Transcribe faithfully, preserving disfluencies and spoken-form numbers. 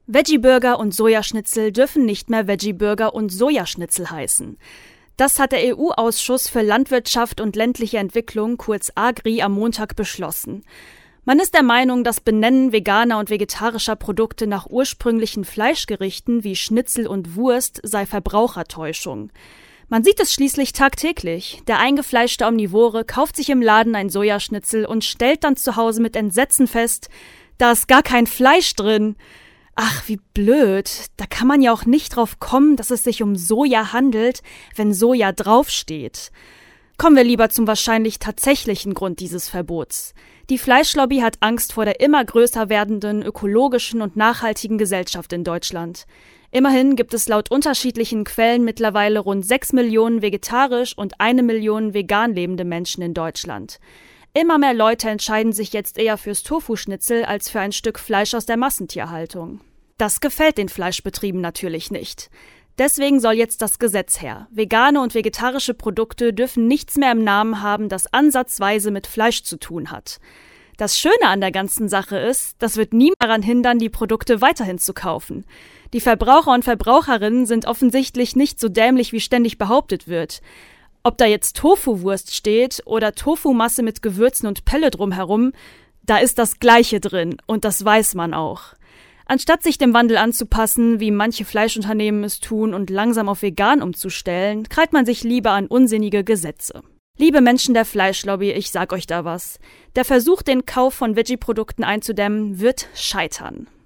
Veggie-Burger und Sojaschnitzel dürfen nicht mehr Veggie-Burger und Sojaschnitzel heißen. Das hat der E U-Ausschuss für Landwirtschaft und ländliche Entwicklung, kurz Agri, am Montag beschlossen. Man ist der Meinung, das Benennen veganer und vegetarischer Produkte nach ursprünglichen Fleischgerichten wie Schnitzel und Wurst sei Verbrauchertäuschung. Man sieht es schließlich tagtäglich. Der eingefleischte Omnivore kauft sich im Laden ein Sojaschnitzel und stellt dann zu Hause mit Entsetzen fest, da ist gar kein Fleisch drin. Ach, wie blöd. Da kann man ja auch nicht drauf kommen, dass es sich um Soja handelt, wenn Soja draufsteht. Kommen wir lieber zum wahrscheinlich tatsächlichen Grund dieses Verbots. Die Fleischlobby hat Angst vor der immer größer werdenden ökologischen und nachhaltigen Gesellschaft in Deutschland. Immerhin gibt es laut unterschiedlichen Quellen mittlerweile rund sechs Millionen vegetarisch und eine Million vegan lebende Menschen in Deutschland. Immer mehr Leute entscheiden sich jetzt eher fürs Tofu-Schnitzel als für ein Stück Fleisch aus der Massentierhaltung. Das gefällt den Fleischbetrieben natürlich nicht. Deswegen soll jetzt das Gesetz her. Vegane und vegetarische Produkte dürfen nichts mehr im Namen haben, das ansatzweise mit Fleisch zu tun hat. Das Schöne an der ganzen Sache ist, das wird niemand daran hindern, die Produkte weiterhin zu kaufen. Die Verbraucher und Verbraucherinnen sind offensichtlich nicht so dämlich, wie ständig behauptet wird. Ob da jetzt Tofu-Wurst steht oder Tofu-Masse mit Gewürzen und Pelle drumherum, da ist das Gleiche drin und das weiß man auch. Anstatt sich dem Wandel anzupassen, wie manche Fleischunternehmen es tun und langsam auf vegan umzustellen, krallt man sich lieber an unsinnige Gesetze. Liebe Menschen der Fleischlobby, ich sag euch da was. Der Versuch, den Kauf von Veggie-Produkten einzudämmen, wird scheitern.